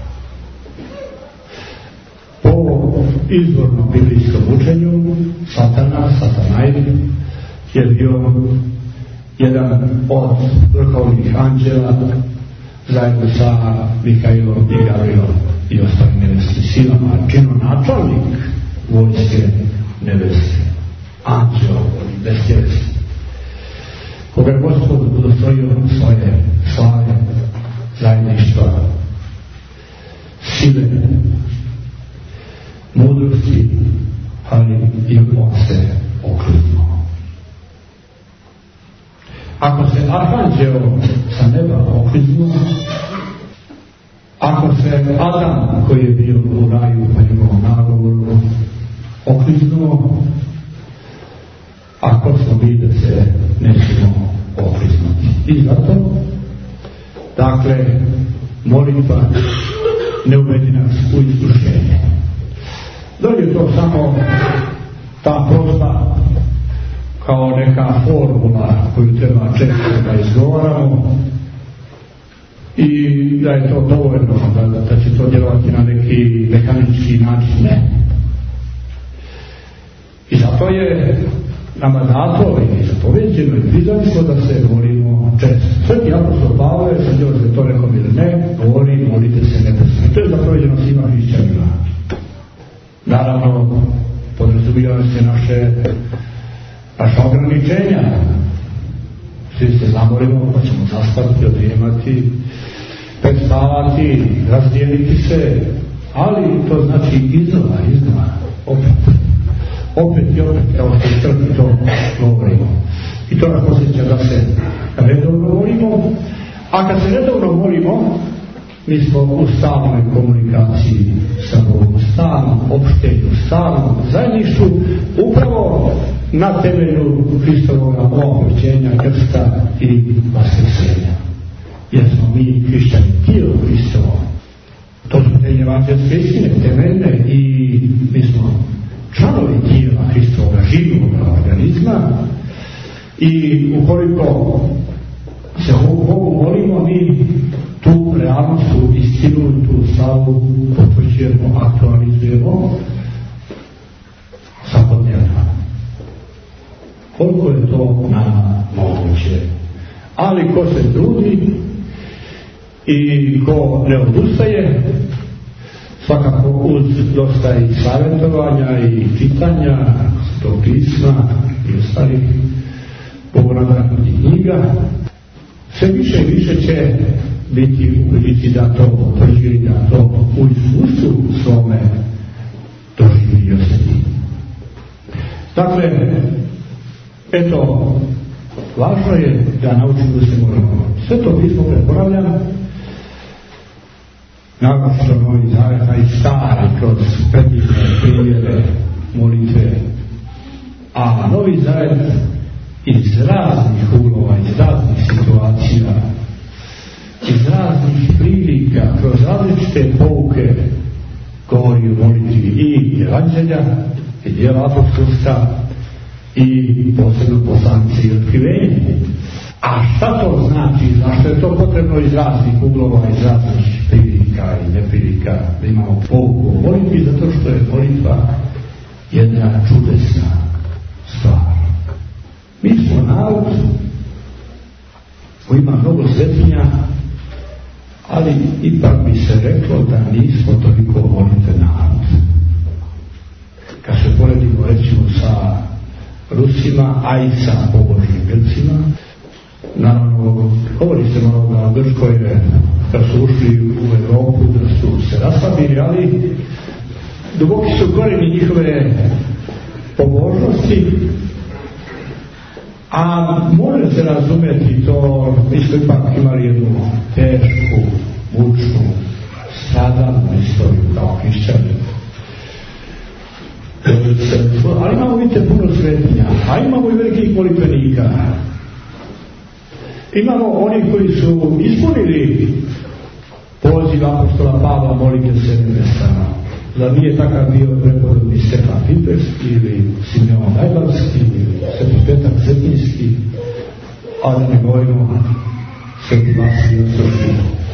Po izvornom biblijskom učenju, Satanaid je bio jedan od vrhovnih anđela zajedno sa Mihajlom i Gavrilom i ostalim nebeskim silama, činonačelnik vojske nebeske, anđel nebeskeljski, koga je Gospod udostojio svoje slave, zajedništva, sile, mudrosti, ali i on se okliznuo. Ako se arhanđel sa neba okliznuo, ako se Adam koji je bio u raju po njegovom nagovoru okliznuo, ako smo mi da se nećemo okliznuti. I zato, dakle, molitva ne uvedi nas u iskušenje. Da li je to samo ta prosta kao neka formula koju treba često da izgovaramo i da je to dovoljno, da će to djelovati na neki mehanički način. Ne. I zato je nama dato i zapoveđeno i prizavisno da se molimo često. Sveti apostol Pavle, sad još da to nekom ili ne, govori, molite se neprestano. To je zapoveđeno svima hrišćanima. Naravno, podrazumijevaju se naša ograničenja. Svi se zamolimo, pa ćemo zaspati, odrijemati, predstavati, razdijeliti se, ali to znači iznova, opet i opet, kao što je crkvi to govorimo. I to nas posjeća da se redovno molimo, a kad se redovno molimo, mi smo u stalnoj komunikaciji sa Bogom, u stalnom opštenju, u stalnom zajedništvu, upravo na temelju Hristovog okrštenja, krsta i vaskrsenja. Jer smo mi hrišćani, tijelo Hristovo. To su te evanđelske istine, temeljne, i mi smo članovi tijela Hristovoga živog organizma, i ukoliko se Bogu molimo, mi tu realnost, tu istinu, tu slavu potvrđujemo, aktualizujemo svakodnevno. Koliko je to nama moguće. Ali ko se trudi i ko ne odustaje, svakako uz dosta i savjetovanja i čitanja Svetog pisma i ostalih bogorodičnih knjiga, sve više i više će biti u prilici da to potvrđuje, da to u iskustvu svome doživi i osjeti. Dakle, eto, važno je da naučimo da se moramo. Sve to pismo preporavljam, nakon što Novi Zavet, i stari kroz predivne primjere molitve, a Novi Zavet iz raznih uglova, iz raznih situacija, iz raznih prilika, kroz različite pouke govori o molitvi i evanđelja, i djela apostolska, i posebno poslanice i otkrivenje. A šta to znači? Zašto je to potrebno iz raznih uglova, iz raznih prilika i neprilika da imamo pouku o molitvi? Zato što je molitva jedna čudesna stvar. Mi smo narod koji ima mnogo svetinja, ali ipak bi se reklo da nismo toliko molite narod. Kad se poredimo recimo sa Rusima, a i sa pobožnim Grcima, naravno govori se malo da Grčkoj kad su ušli u Europu da su se raslabili, ali duboki su korijeni njihove pobožnosti, a može se razumjeti to. Mi smo ipak imali jednu tešku, mučnu, stradalnu istoriju kao hrišćani. Ali imamo, vidite, puno svetinja, a imamo i velikih molitvenika. Imamo oni koji su ispunili poziv apostola Pavla, molite se neprestano. Zar nije takav bio prepodobni Stefan Piperski ili Simeon Najbarski ili Sveti Petar Cetinski, a da ne govorimo Sveti Vasilij Ostroški.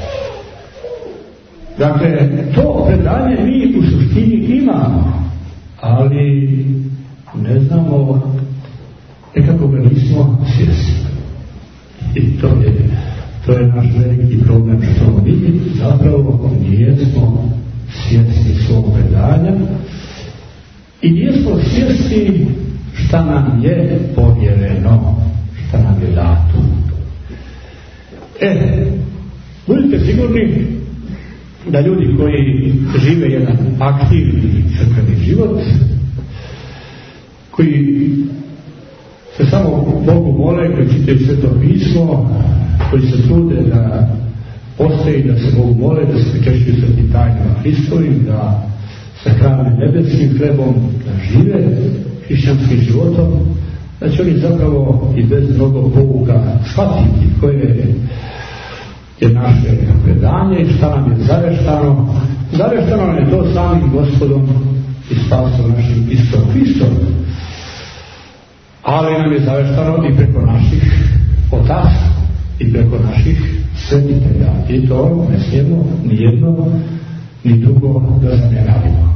Dakle, to predanje mi u suštini imamo, ali ne znamo, nekako ga nismo svjesni. I to je naš veliki problem, što mi zapravo nijesmo svjesni svog predanja i nijesmo svjesni šta nam je povjereno, šta nam je dato. Budite sigurni da ljudi koji žive jedan aktivni crkveni život, koji se samo Bogu mole, koji čitaju Sveto pismo, koji se trude da postoji, da se Bogu mole, da se pričešćuju svetim tajnama Hristovim, da se hrane nebeskim hlebom, da žive hrišćanskim životom, da će oni zapravo i bez mnogo pouka shvatiti koje je naše predanje i šta nam je zaveštano. Zaveštano nam je to samim Gospodom i spasom našim Istom Hristom. ali nam je zaveštano i preko naših otaca i preko naših svetitelja, i to ne smijemo ni jedno ni drugo da zanemarimo.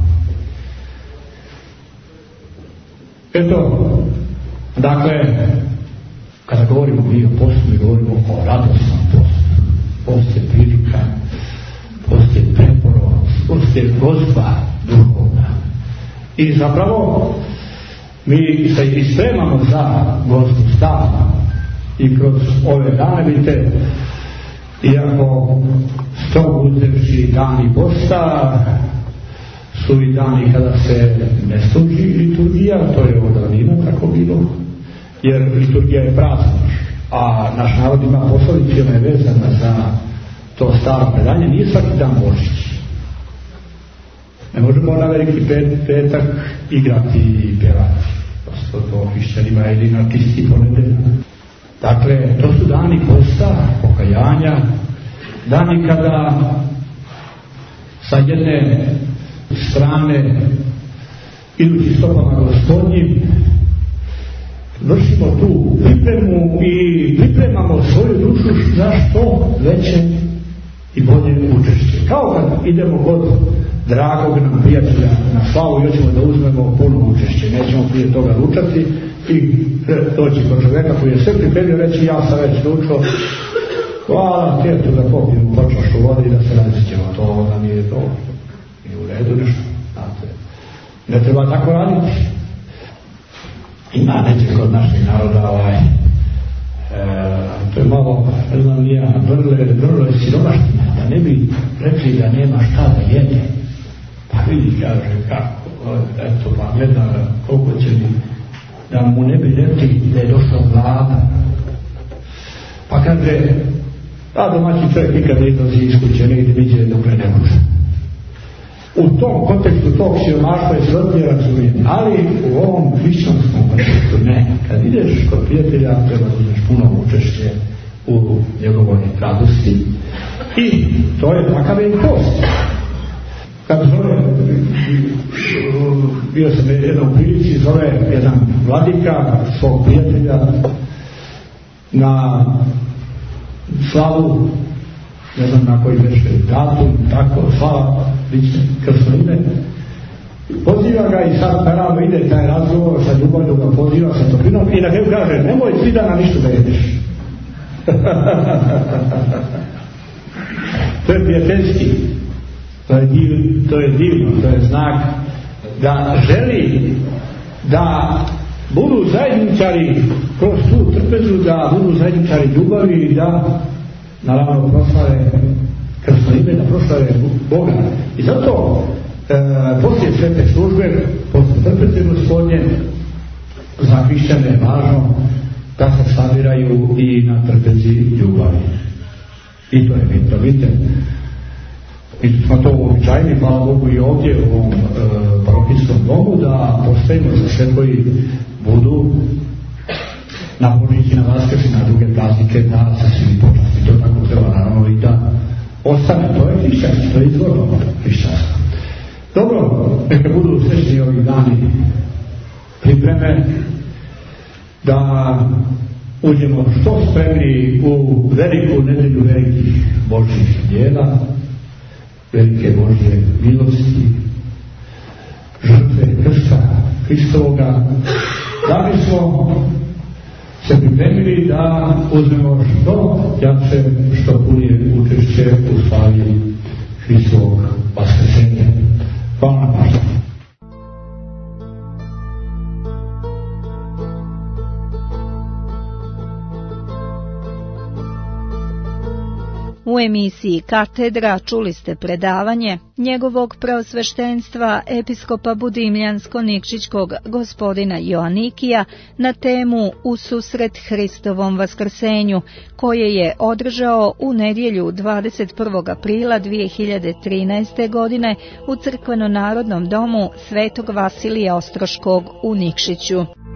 Eto, dakle, kada govorimo mi o postu, mi govorimo o radosnom postu. Post je prilika, post je preporod, post je gozba duhovna. I zapravo mi se i spremamo za gozbu stalno. I kroz ove dane, vidite, iako strogo uzevši dani posta su i dani kada se ne služi liturgija, to je od davnina tako bilo, jer liturgija je praznik, a naš narod ima poslovicu, ona je vezana za to staro predanje, nije svaki dan Božić. Ne možemo na veliki petak igrati i pjevati, prosto to hrišćanima ili na čisti ponedeljak. Dakle, to su dani posta, pokajanja, dani kada sa jedne strane idući stopama Gospodnjim vršimo tu pripremu i pripremamo svoju dušu za što veće i bolje učešće. Kao kad idemo kod dragog nam prijatelja na slavu i hoćemo da uzmemo puno učešće, nećemo prije toga ručati i doći kod čovjeka koji je sve pripremio reći ja sam već ručao, hvala tjetu da popijemo počašu vode i da se različemo, to da nije to, nije u redu nešto, znate, ne treba tako raditi. Ima neće kod našeg naroda to je malo, ne znam nija, vrlo je siromaština, da ne bi rekli da nema šta da jede. Pa vidi, kaže, kako, eto, pa gleda koliko će mi, da mu ne bi rekli da je došao glada. Pa kaže, a domaći čovjek nikada izlazi iz kuće, negdje viđe dokle ne može. U tom kontekstu tog siromaštva je srodnije razumijem, ali u ovom hrišćanskom kontekstu ne. Kad ideš kod prijatelja, treba da uzmeš puno učešće u njegovoj radosti. I to je takav je post. Kad zove, bio sam jednom prilici, zove jedan vladika svog prijatelja na slavu, ne znam na koji već datum, tako, slava, lične krstoline. Poziva ga i sad naravno ide taj razgovor sa ljubavlju, ga poziva sa toplinom i na kraju kaže, nemoj svi dana ništa da jedeš. To je prijateljski, to je divno, to je znak da želi da budu zajedničari kroz tu trpezu, da budu zajedničari ljubavi i da naravno proslave krstolime, da proslave Boga. I zato poslije svete službe, poslije trpeze Gospodnje, za hrišćane je važno da se sabiraju i na trpezi ljubavi. I to je bitno, vidite. Mi smo to uobičajeni, hvala Bogu i ovdje u ovom parohijskom domu, da postojimo za sve koji budu na Božić i na Vaskrs i na druge praznike da se svi počasti. To tako treba naravno i da ostane. To je hrišćanski, to je izvorno hrišćansko. Dobro, neka budu srećni ovih dani pripreme da uđemo što spremni u veliku nedelju velikih Božjih djela, velike Božje milosti, žrtve krsta Hristovoga, da bismo se pripremili da uzmemo što jače, što punije učešće u slavi Hristovog vaskrsenja. Hvala na pažnju. U emisiji Katedra čuli ste predavanje njegovog preosveštenstva episkopa Budimljansko-Nikšićkog gospodina Joanikija na temu Ususret Hristovom vaskrsenju, koje je održao u nedjelju 21. aprila 2013. godine u Crkveno-narodnom domu Svetog Vasilija Ostroškog u Nikšiću.